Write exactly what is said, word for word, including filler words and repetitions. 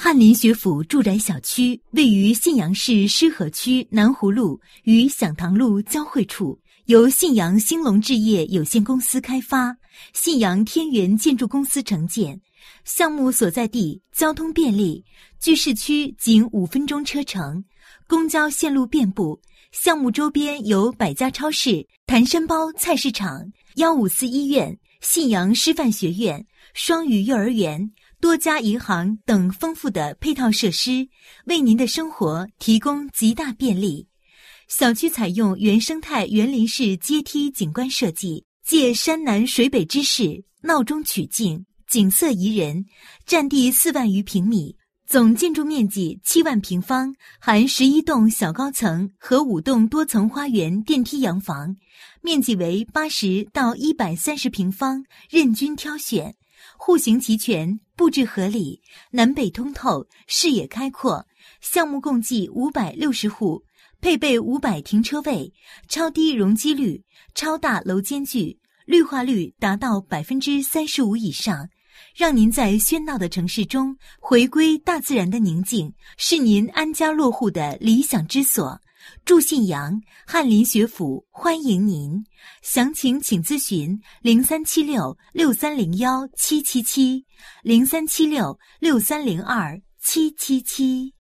翰林学府住宅小区位于信阳市施河区南湖路与享堂路交汇处，由信阳兴隆置业有限公司开发，信阳天元建筑公司承建。项目所在地交通便利，距市区仅五分钟车程，公交线路遍布。项目周边有百家超市、谭山包菜市场、一五四医院、信阳师范学院、双语幼儿园、多家银行等丰富的配套设施，为您的生活提供极大便利。小区采用原生态园林式阶梯景观设计，借山南水北之势，闹中取静，景色宜人，占地四万余平米，总建筑面积七万平方，含十一栋小高层和五栋多层花园电梯洋房，面积为八十到一百三十平方，任君挑选。户型齐全，布置合理，南北通透，视野开阔。项目共计五百六十户，配备五百停车位，超低容积率，超大楼间距，绿化率达到百分之三十五以上，让您在喧闹的城市中回归大自然的宁静，是您安家落户的理想之所。住信阳，翰林学府欢迎您，详情请咨询零三七六六三零幺七七七零三七六六三零二七七七。